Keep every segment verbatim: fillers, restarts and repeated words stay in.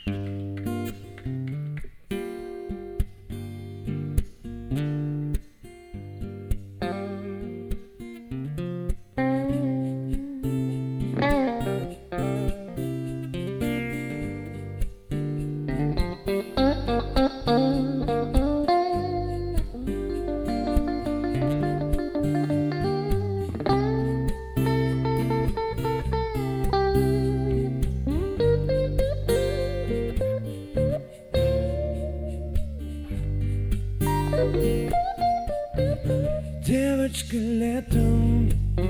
Девочка летом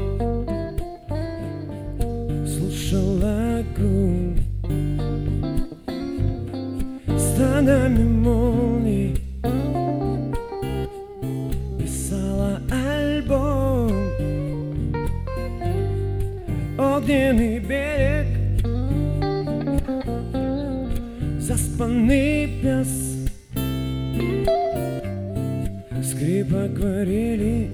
слушала гром, станами молний писала альбом. Огненный берег, заспанный пес, скрип акварели,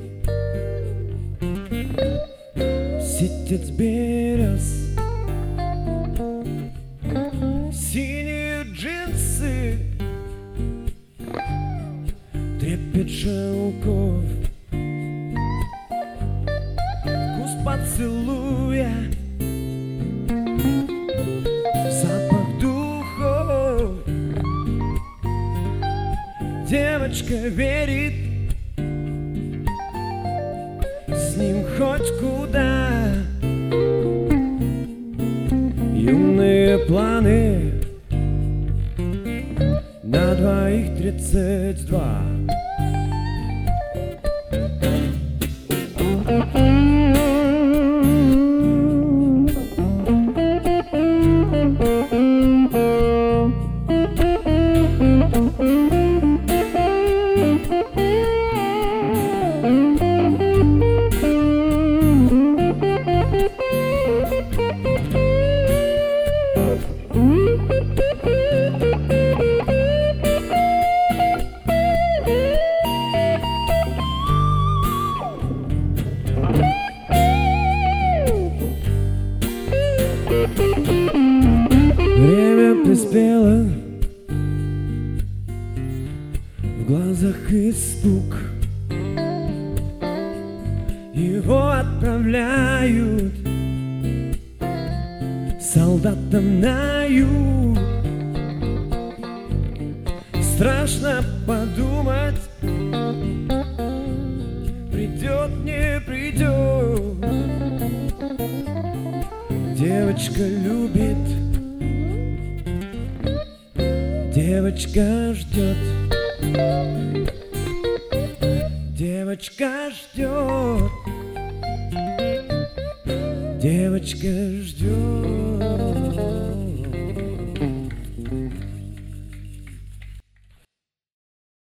ситец берез, синие джинсы, трепет шелков, вкус поцелуя, запах духов. Девочка верит с ним хоть куда. Юные планы на двоих тридцать два. Время приспело, в глазах испуг. Его отправляют солдатам на юг. Страшно подумать, придет, не придет. Девочка любит, девочка ждет, девочка ждет, девочка ждет.